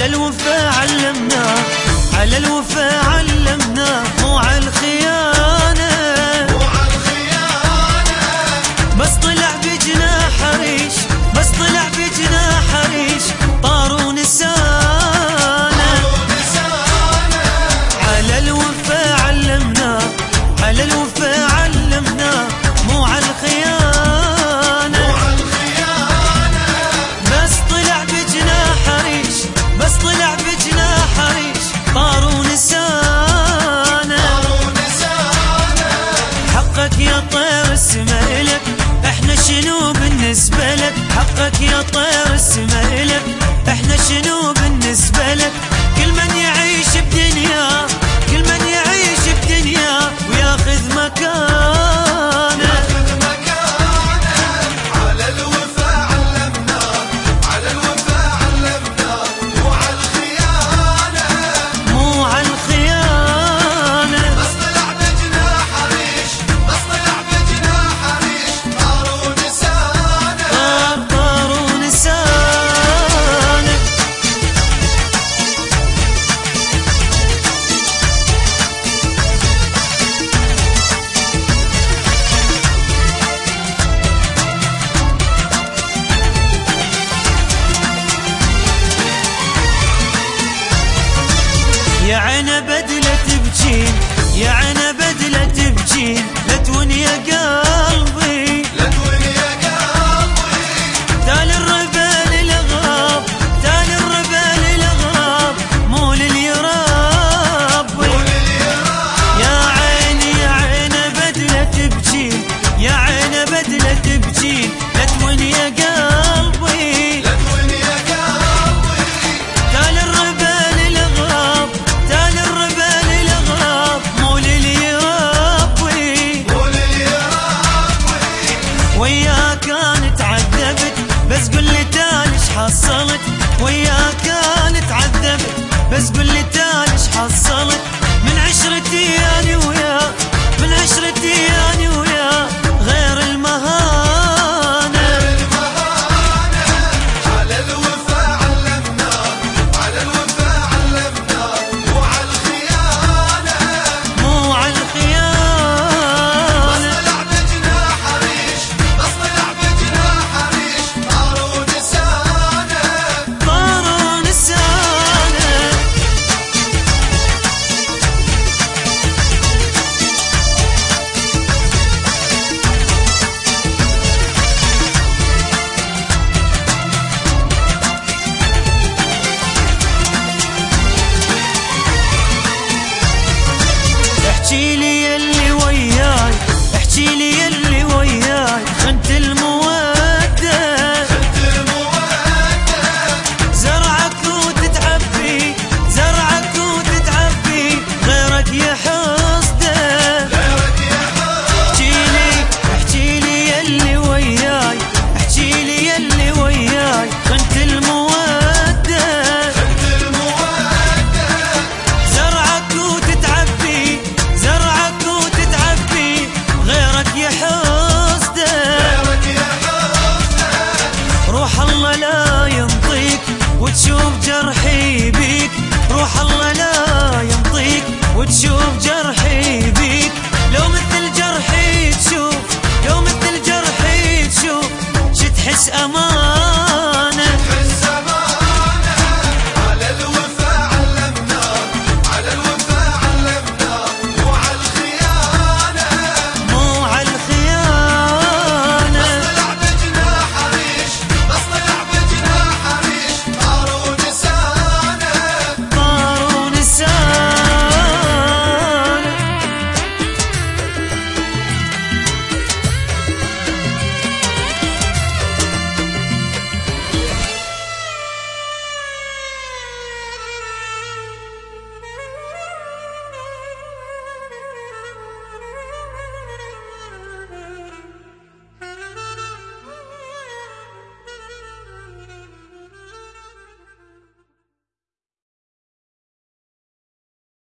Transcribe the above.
الوفا علمنا، على الوفا علمنا، مو على الخيانة، مو على الخيانة. بس طلع بجناح ريش، بس طلع بجناح ريش، طار ونسانا، على الوفا علمنا، على الوفا علمنا، مو على الخيانة، مو على الخيانة. بس طلع بجناح ريش، بس طلع بجناح ريش، طار ونسانا، حقك يا طير السما إلك، احنا شنو بالنسبة لك؟ حقك يا طير السما إلك، احنا شنو بالنسبة لك؟ كل من يعيش بدنيا، كل من يعيش بدنيا وياخذ مكانه، ياخذ مكانه. على الوفا علمنا، على الوفا علمنا، مو على الخيانة، مو على الخيانة. بس طلع بجناح ريش، بس طلع بجناح ريش، طار ونسانا. طار ونسانا. يا عينه بدلة تبجين، يا عينه بدلة تبجين، لا تون يا قلبي، لا تون يا قلبي. تال الربال الغاب، تال الربال الغاب، مو لليراب، يا عيني يا عينه بدلة تبجين، يا عينه بدلة تبجين، لا تون يا قلبي، لا تون يا قلبي. تال الربال الغاب، تال الربال الغاب، مو لليراب، مو لليراب. وياها كانت عذبت، بس قل لي تالي ايش حصلت، وياها كانت عذبت، بس قل لي تالي ايش حصلت، من عشرتي اني وياه، من عشرتي اني وياه، غير المهانة، على الوفا علمنا، على الوفا علمنا، مو على الخيانة، مو على الخيانة. بس طلع بجناح ريش، بس طلع بجناح ريش، طار ونسانا. طار ونسانا. احكي لي يلي وياي، احكي لي يلي وياي، خنت المودة، خنت المودة. زرعك وتتعبي، زرعك وتتعبي، غيرك يحصده، غيرك يا احكي لي، احكي لي يلي وياي، احكي لي يلي وياي، خنت المودة، خنت المودة. زرعك وتتعبي، زرعك وتتعبي، غيرك يحصده، غيرك يا حسنة. روح الله لا ينطيك وتشوف جرحي بيك، روح الله لا ينطيك وتشوف جرحي بيك، لو مثل جرحي تشوف، لو مثل جرحي تشوف، شتحس امان